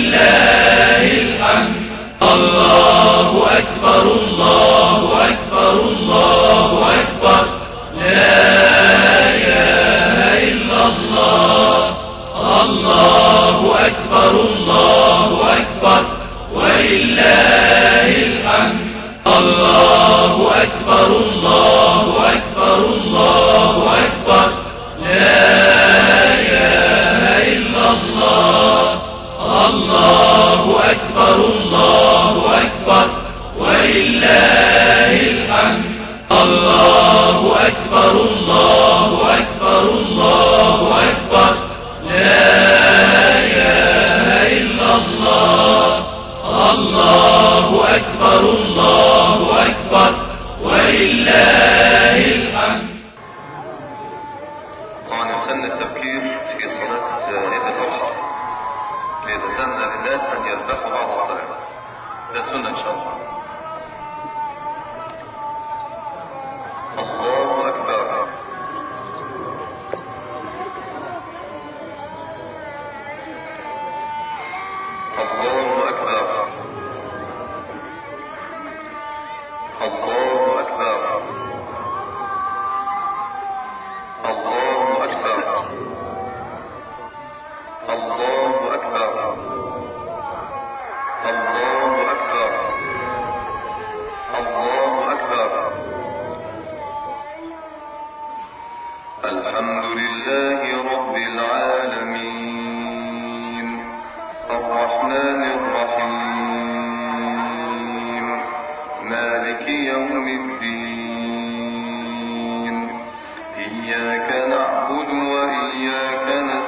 ولله الحمد. الله أكبر الله أكبر الله أكبر، لا إله إلا الله. الله أكبر الله أكبر ولله الحمد. الله أكبر الله أكبر الله أكبر، لا إله إلا الله. الله أكبر الله أكبر ولله الحمد. الله أكبر الله أكبر الله أكبر، لا إله إلا الله. الله أكبر الله أكبر ولله الحمد. طبعا يسن التبكير في صلاة عيد الأضحى ليتسنى للناس أن يذبحوا بعد الصلاة، ده سنة إن شاء الله. الله أكبر. الله أكبر. الله أكبر. الله أكبر. الله أكبر. الله أكبر. الله أكبر. الحمد لله رب العالمين الرحمن الرحيم مالك يوم الدين إياك نعبد وإياك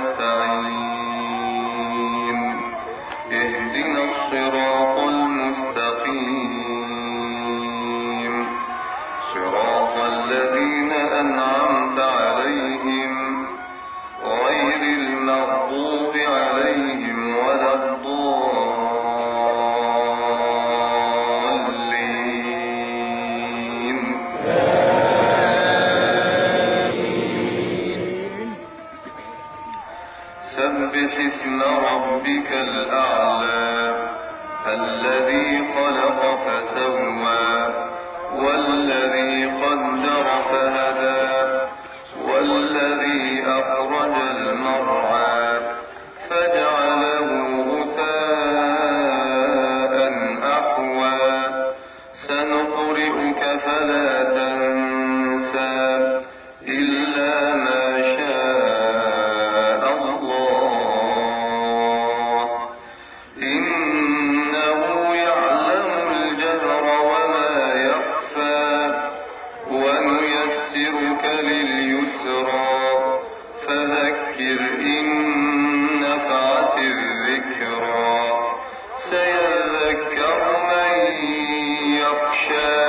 نستعين اهدنا الصراط المستقيم صراط الذين أنعمت عليهم غير المغضوب عليهم ولا الضالين. سبح اسم ربك الأعلى الذي خلق فسوى والذي قدر فهدى والذي أخرج المرعى فجعله غثاء أحوى سنقرئك فلا تنسى إلا ما شاء الله إنه يعلم الجهر وما يخفى ونيسرك لليسرى فذكر إن نفعت الذكرى سيذكر من يخشى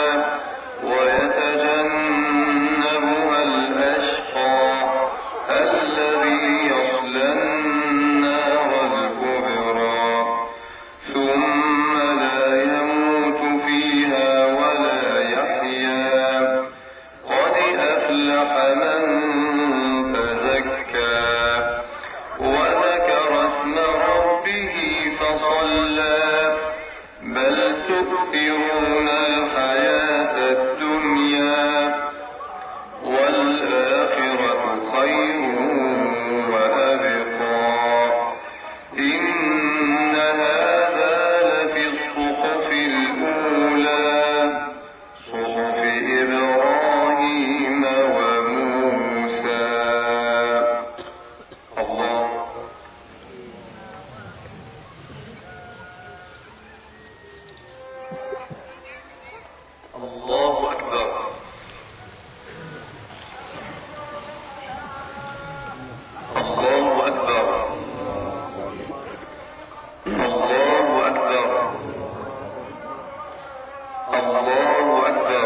ويتجنبها الأشقى الذي يصلى النار الكبرى ثم لا يموت فيها ولا يحيا قد أفلح من تزكى وذكر اسم ربه فصلى بل تؤثرون الحياة الدنيا والآخرة خير وأبقى إن هذا لفي الصحف الأولى صحف إبراهيم وموسى. الله الله أكبر. الله أكبر. الله أكبر. الله أكبر.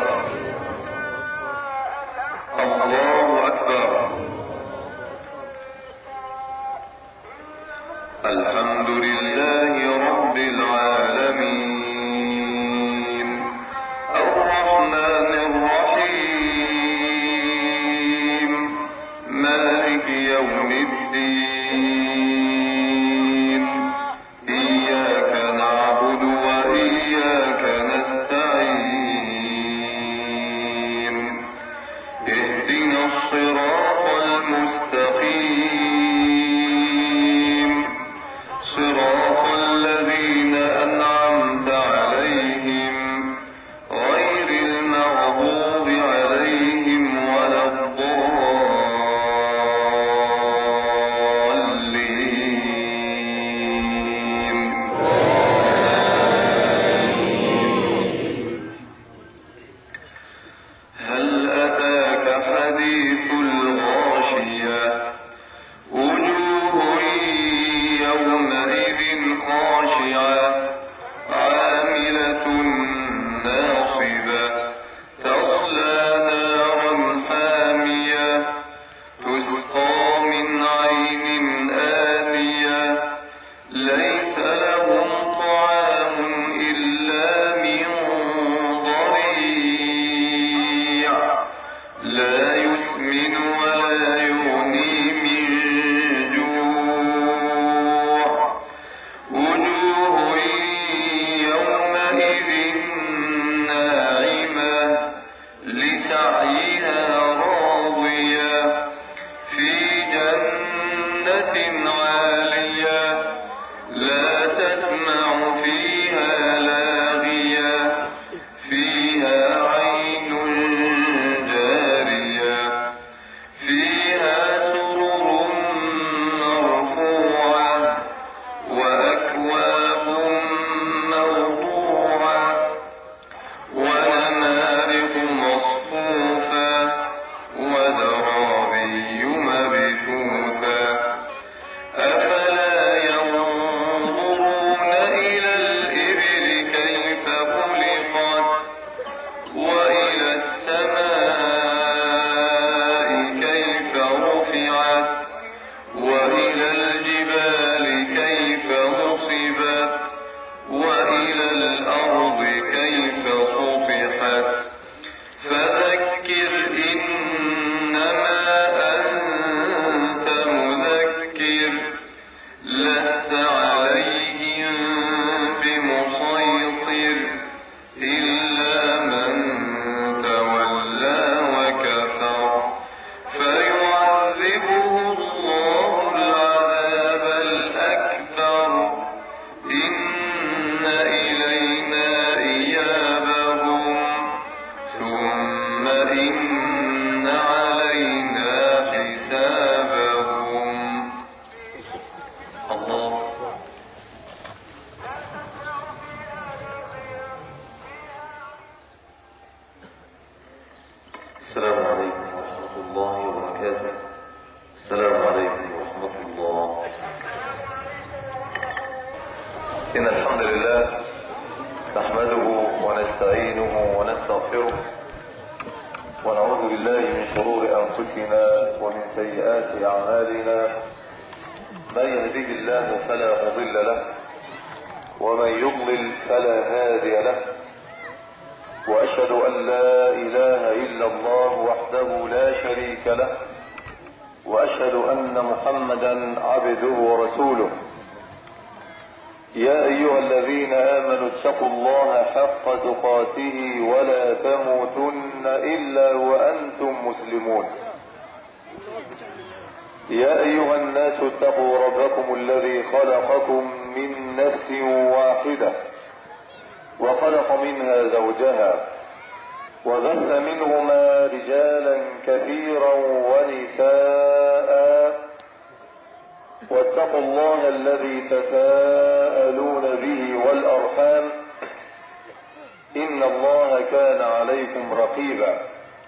الله أكبر. الحمد لله رب العالمين الرحمن الرحيم ليس لهم طعام إلا من ضريع لا يسمن ولا يغني من جوع وجوه يومئذ ناعمة لسعيها راضية في جنة عالية لا تسمع فيها لاغية فيها عين جارية فيها سرر مرفوعة وأكواب موضوعة ونمارق مصفوفة وزرابي مبثوثة أفلا ينظرون إلى الإبل كيف خلقت وإلى السماء كيف رفعت وإلى الجبال كيف نصبت وإلى الأرض كيف سطحت فذكر إنما أنت مذكر لست عليهم بمسيطر إلا من تولى وكفر فيعذبه الله العذاب الأكبر إن إلينا إيابهم ثم إن علينا حسابهم. الله. السلام عليكم ورحمة الله وبركاته. السلام عليكم ورحمة الله. إن الحمد لله نحمده ونستعينه ونستغفره ونعوذ بالله من شرور أنفسنا ومن سيئات أعمالنا من يهده الله فلا مضل له ومن يضلل فلا هادي له وأشهد أن لا إله إلا الله وحده لا شريك له وأشهد أن محمدا عبده ورسوله. يا أيها الذين آمنوا اتقوا الله حق تقاته ولا تموتن إلا وأنتم مسلمون. يا أيها الناس اتقوا ربكم الذي خلقكم من نفس واحدة وخلق منها زوجها وبث منهما رجالا كثيرا ونساء واتقوا الله الذي تساءلون به والأرحام إن الله كان عليكم رقيبا.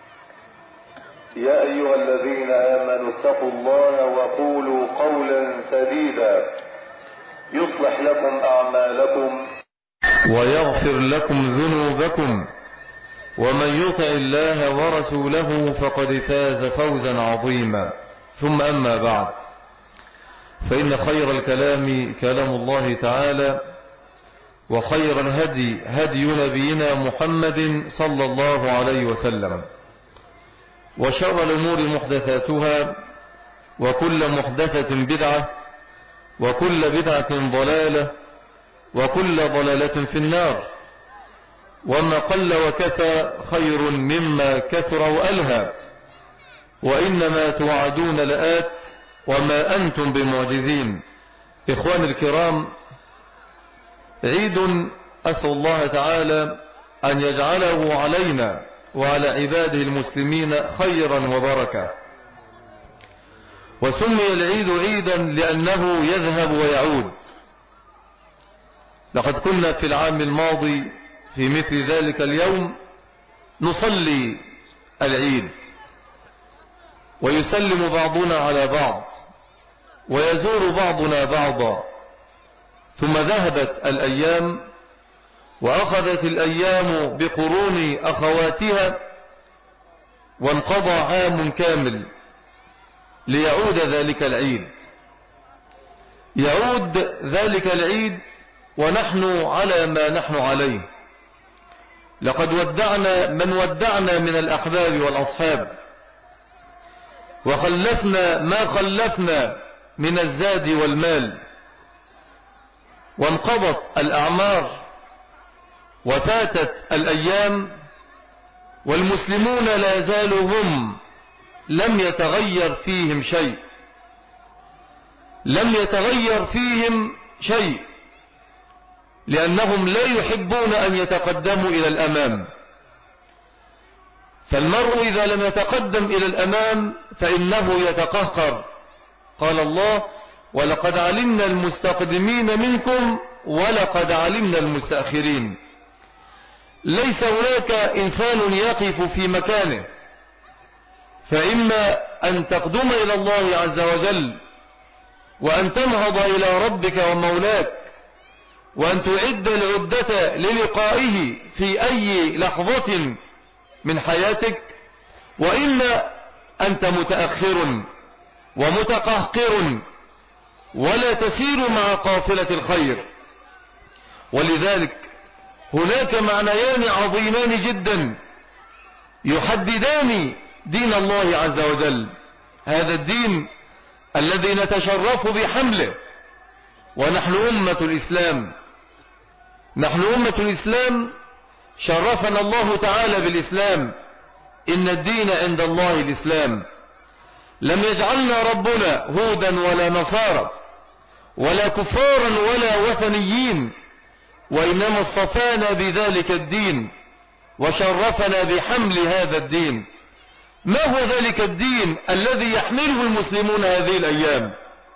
يا أيها الذين آمنوا اتقوا الله وقولوا قولا سديدا يصلح لكم أعمالكم ويغفر لكم ذنوبكم ومن يطع الله ورسوله فقد فاز فوزا عظيما. ثم أما بعد فإن خير الكلام كلام الله تعالى وخير الهدي هدي نبينا محمد صلى الله عليه وسلم وشر الأمور محدثاتها وكل محدثة بدعة وكل بدعة ضلالة وكل ضلالة في النار وما قل وكفى خير مما كثر وألهى وإنما توعدون لآت وما أنتم بمعجزين. إخواني الكرام، عيد أسأل الله تعالى أن يجعله علينا وعلى عباده المسلمين خيرا وبركة. وسمي العيد عيدا لأنه يذهب ويعود. لقد كنا في العام الماضي في مثل ذلك اليوم نصلي العيد ويسلم بعضنا على بعض ويزور بعضنا بعضا، ثم ذهبت الأيام وأخذت الأيام بقرون أخواتها وانقضى عام كامل ليعود ذلك العيد. يعود ذلك العيد ونحن على ما نحن عليه. لقد ودعنا من ودعنا من الأحباب والأصحاب، وخلفنا ما خلفنا من الزاد والمال، وانقضت الأعمار وفاتت الأيام، والمسلمون لا زالوا هم لم يتغير فيهم شيء، لم يتغير فيهم شيء، لأنهم لا يحبون أن يتقدموا إلى الأمام. فالمرء إذا لم يتقدم إلى الأمام فإنه يتقهقر. قال الله: ولقد علمنا المستقدمين منكم ولقد علمنا المستأخرين. ليس هناك إنسان يقف في مكانه، فإما أن تقدم إلى الله عز وجل وأن تنهض إلى ربك ومولاك وأن تعد العدة للقائه في أي لحظة من حياتك، وإما أنت متأخر ومتقهقر ولا تسير مع قافلة الخير. ولذلك هناك معنيان عظيمان جدا يحددان دين الله عز وجل، هذا الدين الذي نتشرف بحمله، ونحن أمة الإسلام. نحن أمة الإسلام، شرفنا الله تعالى بالإسلام، إن الدين عند الله الإسلام. لم يجعلنا ربنا هودا ولا نصارى ولا كفارا ولا وثنيين، وإنما اصطفانا بذلك الدين وشرفنا بحمل هذا الدين. ما هو ذلك الدين الذي يحمله المسلمون هذه الأيام؟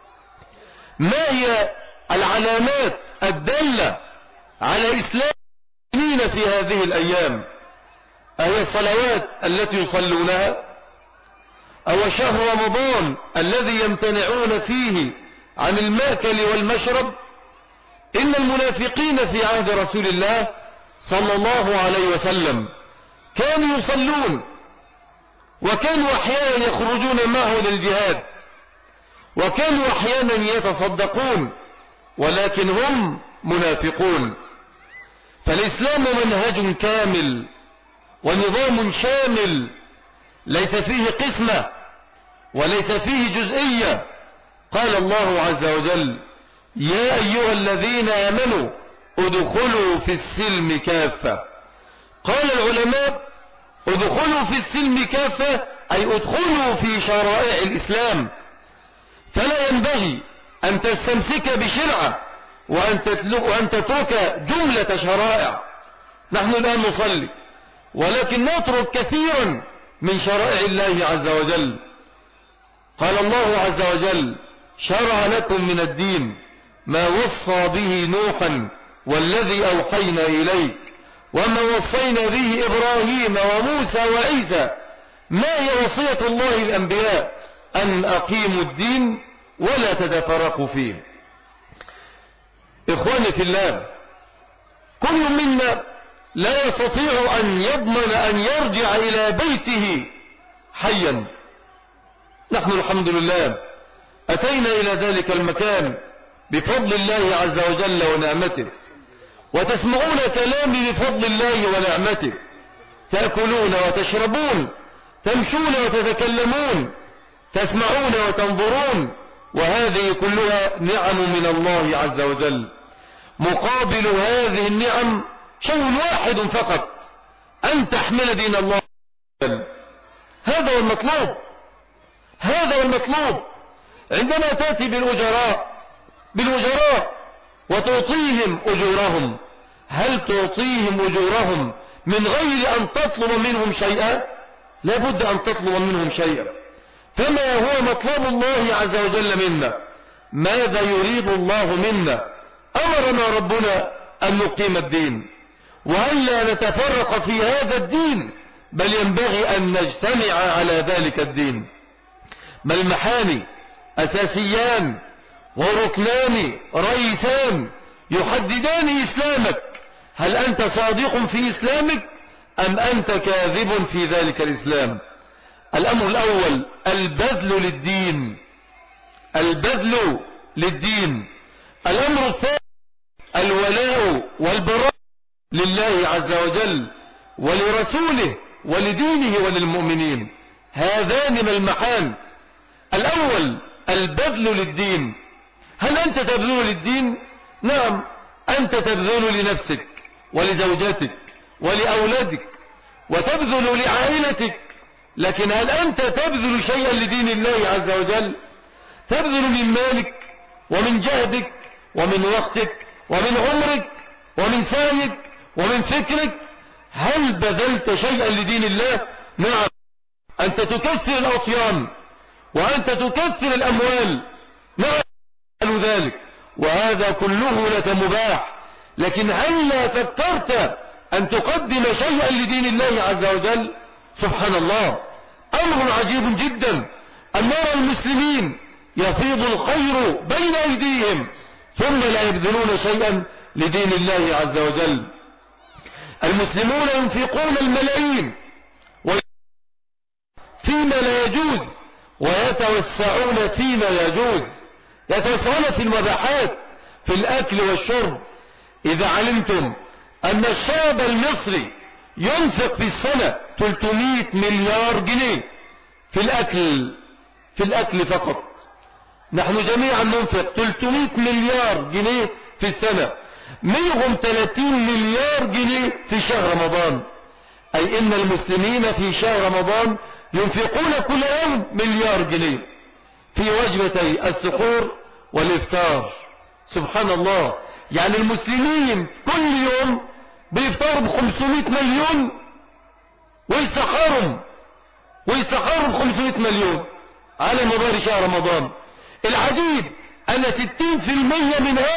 ما هي العلامات الدالة على إسلام المسلمين في هذه الأيام؟ أهي الصلوات التي يصلونها؟ أو شهر رمضان الذي يمتنعون فيه عن المأكل والمشرب؟ إن المنافقين في عهد رسول الله صلى الله عليه وسلم كانوا يصلون، وكانوا أحيانا يخرجون معه للجهاد، وكانوا أحيانا يتصدقون، ولكن هم منافقون. فالإسلام منهج كامل ونظام شامل، ليس فيه قسمة وليس فيه جزئية. قال الله عز وجل: يا أيها الذين آمنوا ادخلوا في السلم كافة. قال العلماء: ادخلوا في السلم كافة أي ادخلوا في شرائع الإسلام، فلا ينبغي أن تستمسك بشرعة وأن تترك جملة شرائع. نحن الآن نصلي، ولكن نترك كثيرا من شرائع الله عز وجل. قال الله عز وجل: شرع لكم من الدين ما وصى به نوحا والذي أوحينا إليك وما وصينا به إبراهيم وموسى وعيسى. ما هي وصية الله الأنبياء؟ أن أقيموا الدين ولا تتفرقوا فيه. إخواني في الله، كل منا لا يستطيع أن يضمن أن يرجع إلى بيته حيا. نحن الحمد لله أتينا إلى ذلك المكان بفضل الله عز وجل ونعمته، وتسمعون كلامي بفضل الله ونعمته، تأكلون وتشربون، تمشون وتتكلمون، تسمعون وتنظرون، وهذه كلها نعم من الله عز وجل. مقابل هذه النعم شيء واحد فقط: أن تحمل دين الله عز وجل. هذا هو المطلوب، هذا هو المطلوب. عندما تأتي بالأجراء وتعطيهم أجورهم، هل تعطيهم أجورهم من غير أن تطلب منهم شيئا؟ لا بد أن تطلب منهم شيئا. فما هو مطلب الله عز وجل منا؟ ماذا يريد الله منا؟ أمرنا ربنا أن نقيم الدين، وألا نتفرق في هذا الدين، بل ينبغي أن نجتمع على ذلك الدين. ملمحان أساسيان وركنان رئيسان يحددان إسلامك. هل أنت صادق في إسلامك أم أنت كاذب في ذلك الإسلام؟ الأمر الأول: البذل للدين، البذل للدين. الأمر الثاني الولاء والبراء لله عز وجل ولرسوله ولدينه وللمؤمنين. هذان ملمحان. الأول البذل للدين. هل أنت تبذل للدين؟ نعم، أنت تبذل لنفسك ولزوجتك ولأولادك وتبذل لعائلتك، لكن هل أنت تبذل شيئا لدين الله عز وجل؟ تبذل من مالك ومن جهدك ومن وقتك ومن عمرك ومن سعيك ومن فكرك. هل بذلت شيئا لدين الله؟ نعم، أنت تكثر الأطيان وأنت تكثر الأموال، نعم ذلك، وهذا كله لك مباح، لكن هل لا فكرت أن تقدم شيئا لدين الله عز وجل؟ سبحان الله، أمر عجيب جدا أن نرى المسلمين يفيض الخير بين أيديهم ثم لا يبذلون شيئا لدين الله عز وجل. المسلمون ينفقون الملايين فيما لا يجوز ويتوسعون فيما يجوز، يتوسعون في المباحات في الأكل والشرب. إذا علمتم أن الشعب المصري ينفق في السنة 300 مليار جنيه في الأكل فقط، نحن جميعا ننفق 300 مليار جنيه في السنة، منهم 30 مليار جنيه في شهر رمضان، أي إن المسلمين في شهر رمضان ينفقون كل يوم مليار جنيه في وجبتي السحور والإفطار. سبحان الله، يعني المسلمين كل يوم بيفطروا ب500 مليون ويسحرهم 500 مليون على مدار شهر رمضان. العجيب أن 60% من هذا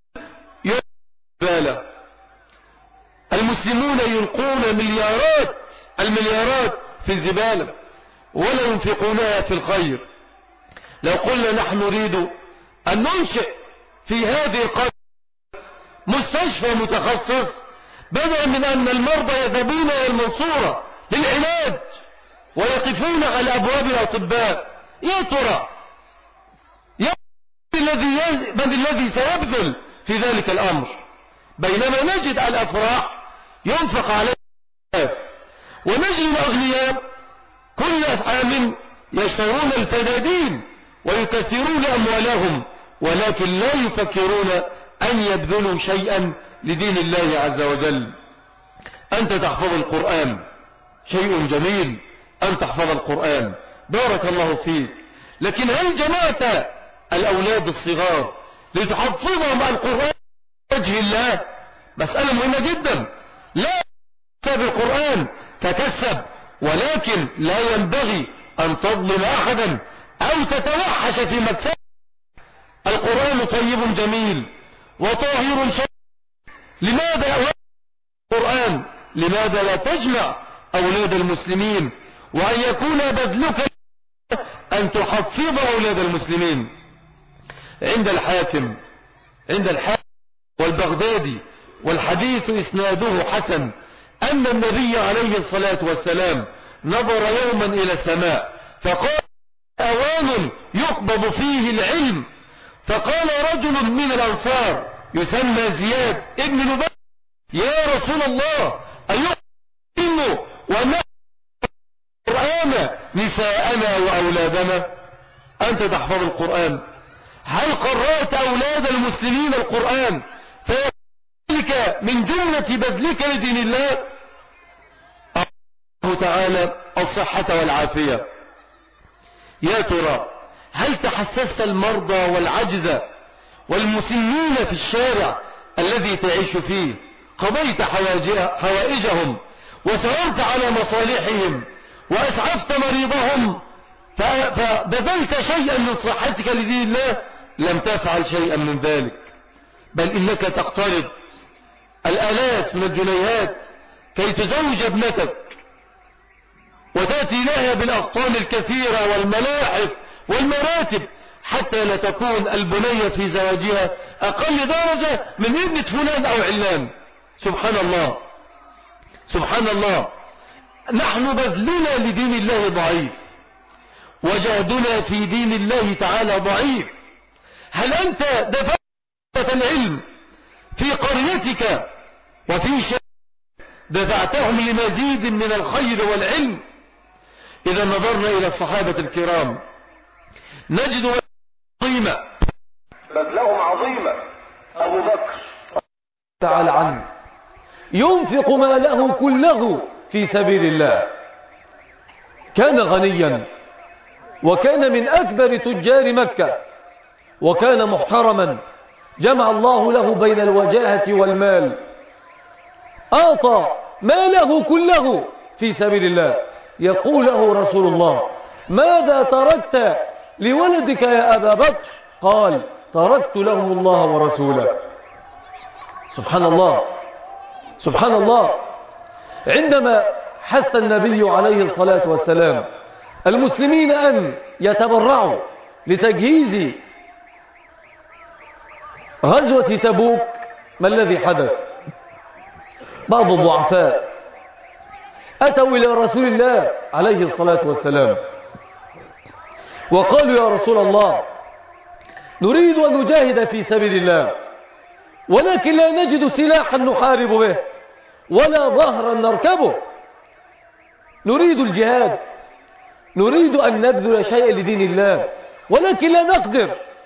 يبالغ. المسلمون يلقون المليارات في الزبالة ولا ينفقونها في الخير. لو قلنا نحن نريد أن ننشئ في هذه القرية مستشفى متخصص، بدلا من أن المرضى يذهبون إلى المنصورة للعلاج ويقفون على أبواب الأطباء، يا ترى من الذي سيبذل في ذلك الأمر؟ بينما نجد الأفراح ينفق عليها ونجد الأغنياء كل عام يشترون الفدادين ويكثرون أموالهم، ولكن لا يفكرون أن يبذلوا شيئا لدين الله عز وجل. أنت تحفظ القرآن، شيء جميل أن تحفظ القرآن، بارك الله فيك، لكن هل جمعت الأولاد الصغار لتحفظهم القرآن وجه الله؟ مسألة مهمة جدا. لا تكسب القرآن تكسب، ولكن لا ينبغي أن تظلم أحدا أو تتوحش في مكسب. القرآن طيب جميل وطاهر شيء. لماذا أولاد القرآن؟ لماذا لا تجمع أولاد المسلمين وأن يكون بذلك أن تحفظ أولاد المسلمين؟ عند الحاكم والبغدادي، والحديث إسناده حسن، أن النبي عليه الصلاة والسلام نظر يوما إلى السماء فقال: أوان يقبض فيه العلم. فقال رجل من الأنصار يسمى زياد ابن نبي: يا رسول الله، أيقبض ونحن القرآن نساءنا وأولادنا؟ أنت تحفظ القرآن، هل قرأت أولاد المسلمين القرآن فذلك من جملة بذلك لدين الله؟ الله تعالى الصحة والعافية. يا ترى هل تحسست المرضى والعجز والمسنين في الشارع الذي تعيش فيه؟ قضيت حوائجهم وسهرت على مصالحهم وأسعفت مريضهم فبذلت شيئا من صحتك لدين الله؟ لم تفعل شيئا من ذلك، بل إنك تقترض الآلاف من الجنيهات كي تزوج ابنتك وتأتي لها بالأغطان الكثيرة والملاحف والمراتب حتى لا تكون البنية في زواجها أقل درجة من ابنة فلان أو علان. سبحان الله، سبحان الله. نحن بذلنا لدين الله ضعيف، وجهدنا في دين الله تعالى ضعيف. هل أنت دفعت العلم في قريتك وفي شارعك دفعتهم لمزيد من الخير والعلم؟ إذا نظرنا إلى الصحابة الكرام نجد عظيمة بذلهم عظيمة. أبو بكر تعالى عنه ينفق ماله كله في سبيل الله، كان غنيا وكان من أكبر تجار مكة وكان محترما، جمع الله له بين الوجاهة والمال، أعطى ماله كله في سبيل الله. يقول له رسول الله: ماذا تركت لولدك يا أبا بكر؟ قال: تركت لهم الله ورسوله. سبحان الله سبحان الله. عندما حث النبي عليه الصلاة والسلام المسلمين أن يتبرعوا لتجهيز غزوة تبوك، ما الذي حدث؟ بعض الضعفاء أتوا إلى رسول الله عليه الصلاة والسلام وقالوا: يا رسول الله، نريد أن نجاهد في سبيل الله، ولكن لا نجد سلاحا نحارب به ولا ظهرا نركبه، نريد الجهاد، نريد أن نبذل شيئا لدين الله، ولكن لا نقدر.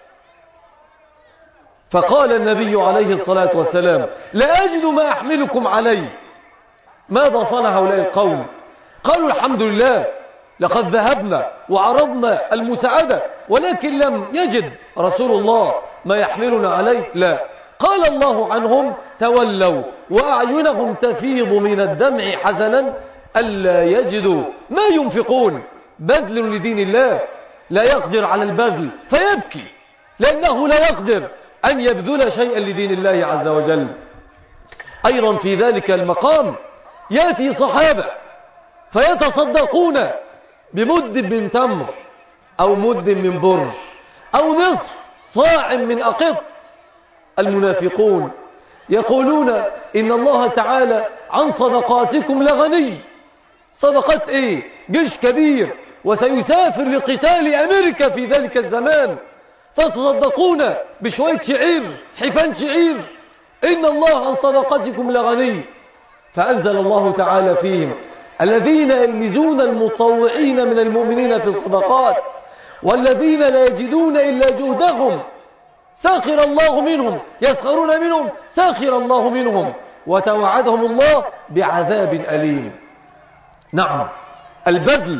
فقال النبي عليه الصلاة والسلام: لا أجد ما أحملكم عليه. ماذا صنع هؤلاء القوم؟ قالوا: الحمد لله، لقد ذهبنا وعرضنا المساعدة، ولكن لم يجد رسول الله ما يحملنا عليه. لا، قال الله عنهم: تولوا وأعينهم تفيض من الدمع حزنا ألا يجدوا ما ينفقون. بذل لدين الله، لا يقدر على البذل فيبكي لأنه لا يقدر أن يبذل شيئا لدين الله عز وجل. أيضا في ذلك المقام يأتي صحابة فيتصدقون بمد من تمر أو مد من بر أو نصف صاع من أقط. المنافقون يقولون: إن الله تعالى عن صدقاتكم لغني. صدقات إيه؟ جيش كبير وسيسافر لقتال أمريكا في ذلك الزمان، فتصدقون بشوية شعير، حفان شعير. إن الله عن صدقاتكم لغني. فأنزل الله تعالى فيهم: الذين يلمزون المطوعين من المؤمنين في الصدقات والذين لا يجدون إلا جهدهم ساخر الله منهم، يسخرون منهم ساخر الله منهم، وتوعدهم الله بعذاب أليم. نعم، البذل.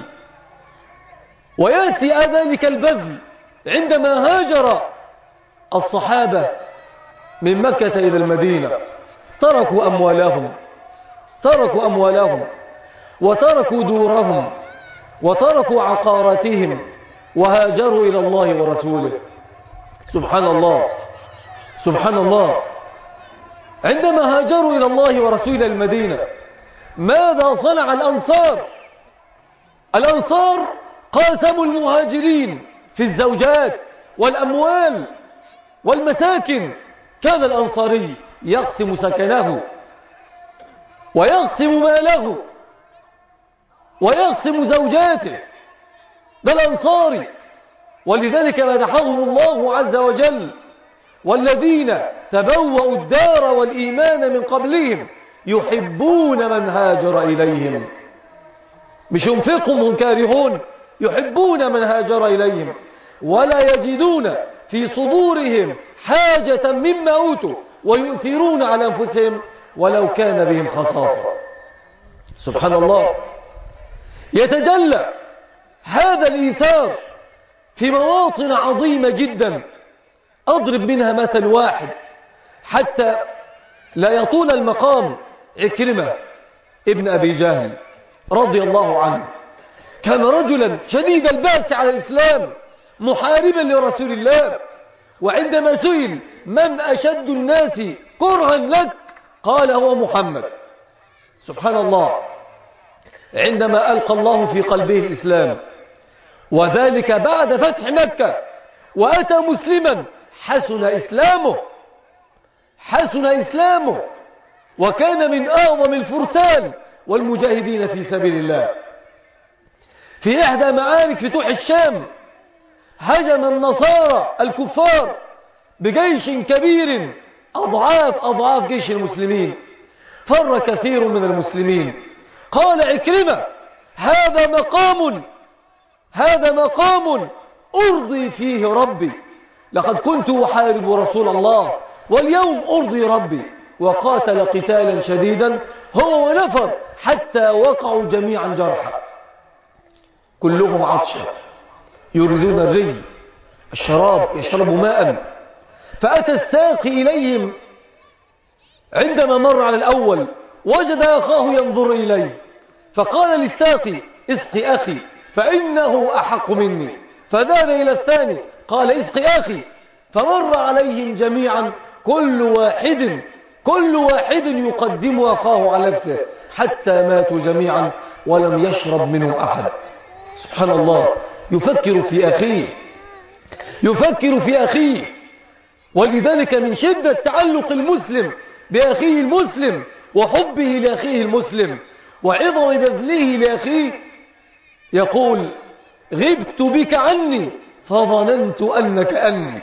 ويأتي ذلك البذل عندما هاجر الصحابة من مكة إلى المدينة، تركوا أموالهم وتركوا دورهم وتركوا عقاراتهم وهاجروا إلى الله ورسوله. سبحان الله سبحان الله. عندما هاجروا إلى الله ورسوله المدينة، ماذا صنع الأنصار؟ الأنصار قاسموا المهاجرين في الزوجات والأموال والمساكن. كان الأنصاري يقسم سكنه ويقسم ماله ويقسم زوجاته، ده الأنصاري. ولذلك مدحهم الله عز وجل: والذين تبوأوا الدار والإيمان من قبلهم يحبون من هاجر إليهم. مش ينفقهم هم كارهون، يحبون من هاجر إليهم ولا يجدون في صدورهم حاجة مما أوتوا ويؤثرون على أنفسهم ولو كان بهم خصاصة. سبحان الله. يتجلى هذا الإيثار في مواطن عظيمة جدا. أضرب منها مثل واحد حتى لا يطول المقام. عكرمة ابن أبي جهل رضي الله عنه كان رجلا شديد البأس على الإسلام، محاربا لرسول الله. وعندما سئل: من أشد الناس كرها لك؟ قال: هو محمد. سبحان الله. عندما ألقى الله في قلبه الإسلام، وذلك بعد فتح مكة، وأتى مسلما، حسن إسلامه وكان من أعظم الفرسان والمجاهدين في سبيل الله. في إحدى معارك فتوح الشام هجم النصارى الكفار بجيش كبير أضعاف جيش المسلمين. فر كثير من المسلمين. قال عكرمة: هذا مقام أرضي فيه ربي، لقد كنت أحارب رسول الله واليوم أرضي ربي. وقاتل قتالا شديدا هو ونفر حتى وقعوا جميعا جرحى، كلهم عطشا يريدون الري الشراب، يشربوا ماء. فأتى الساقي إليهم، عندما مر على الأول وجد أخاه ينظر إليه، فقال للساقي: اسقي أخي فإنه أحق مني. فذهب إلى الثاني قال: اسقي أخي. فمر عليهم جميعا، كل واحد يقدم أخاه على نفسه حتى ماتوا جميعا ولم يشرب منهم أحد. سبحان الله، يفكر في أخيه. ولذلك من شدة تعلق المسلم بأخيه المسلم وحبه لأخيه المسلم وعظم بذله لأخيه يقول: غبت بك عني فظننت أنك أني.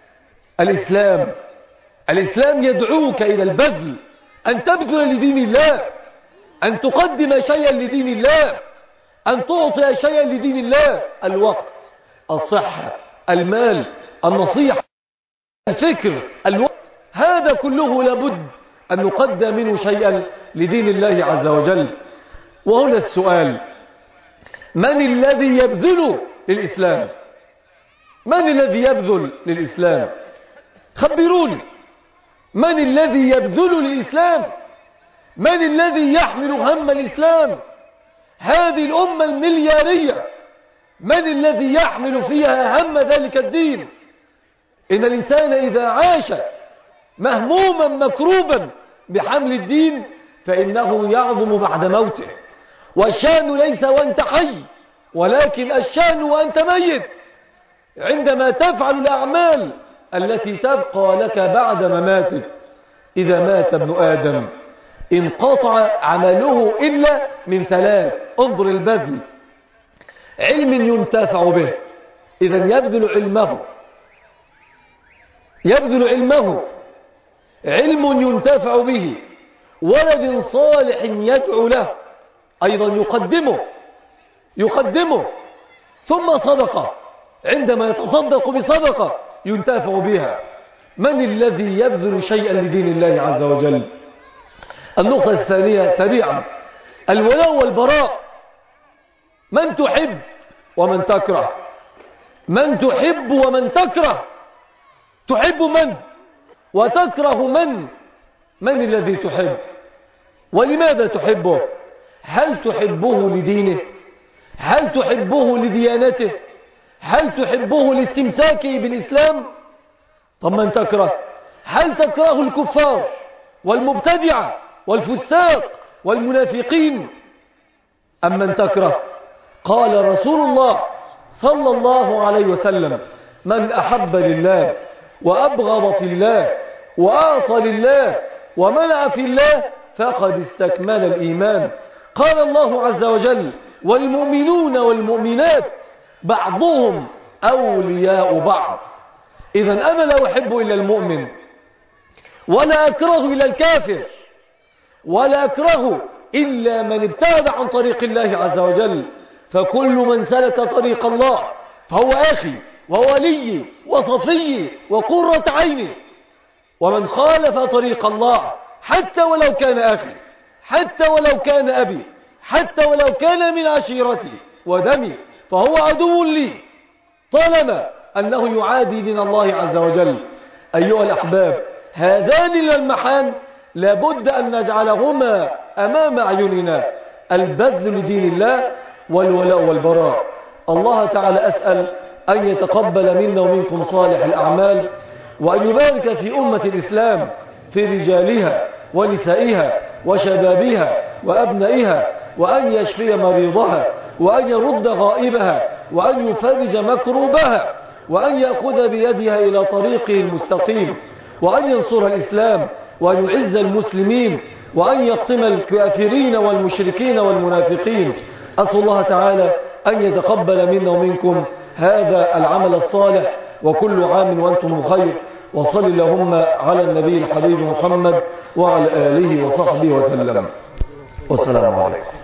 الإسلام يدعوك إلى البذل، أن تبذل لدين الله، أن تقدم شيئا لدين الله، أن تعطي شيئا لدين الله، الوقت، الصحة، المال، النصيحة، الفكر، الوقت، هذا كله لابد أن نقدم منه شيئا لدين الله عز وجل. وهنا السؤال: من الذي يبذل للإسلام؟ من الذي يبذل للإسلام؟ خبروني، من الذي يبذل للإسلام؟ من الذي يحمل هم الإسلام؟ هذه الأمة المليارية، من الذي يحمل فيها هم ذلك الدين؟ إن الإنسان إذا عاش مهموما مكروبا بحمل الدين فإنه يعظم بعد موته. والشأن ليس وأنت حي، ولكن الشأن وأنت ميت، عندما تفعل الأعمال التي تبقى لك بعد مماتك. إذا مات ابن آدم انقطع عمله إلا من ثلاث. انظر البذل: علم ينتفع به، إذا يبذل علمه، علم ينتفع به، ولد صالح يدعو له، أيضا يقدمه، ثم صدقة، عندما يتصدق بصدقة ينتفع بها. من الذي يبذل شيئا لدين الله عز وجل؟ النقطة الثانية سريعا: الولاء والبراء. من تحب ومن تكره، من تحب ومن تكره. تحب من وتكره من الذي تحب؟ ولماذا تحبه؟ هل تحبه لدينه؟ هل تحبه لديانته؟ هل تحبه لاستمساكه بالإسلام؟ طب من تكره؟ هل تكره الكفار والمبتدعة والفساق والمنافقين أم من تكره؟ قال رسول الله صلى الله عليه وسلم: من أحب لله وأبغض في الله وأعطى لله ومنع في الله فقد استكمل الإيمان. قال الله عز وجل: والمؤمنون والمؤمنات بعضهم أولياء بعض. إذا أنا لا أحب إلا المؤمن، ولا أكره إلا الكافر، ولا أكره إلا من ابتعد عن طريق الله عز وجل. فكل من سلك طريق الله فهو أخي وولي وصفي وقرة عيني، ومن خالف طريق الله حتى ولو كان أخي، حتى ولو كان أبي، حتى ولو كان من عشيرتي ودمي، فهو عدو لي طالما أنه يعادي دين الله عز وجل. أيها الأحباب، هذان المحان لابد أن نجعلهما أمام أعيننا: البذل لدين الله والولاء والبراء. الله تعالى أسأل أن يتقبل منا ومنكم صالح الأعمال، وأن يبارك في أمة الإسلام، في رجالها ونسائها وشبابها وأبنائها، وأن يشفي مريضها، وأن يرد غائبها، وأن يفرج مكروبها، وأن يأخذ بيدها إلى طريقه المستقيم، وأن ينصر الإسلام، وأن يعز المسلمين، وأن يقسم الكافرين والمشركين والمنافقين. أسأل الله تعالى أن يتقبل منا ومنكم هذا العمل الصالح، وكل عام وأنتم بخير. وصل اللهم على النبي الحبيب محمد وعلى آله وصحبه وسلم. والسلام عليكم.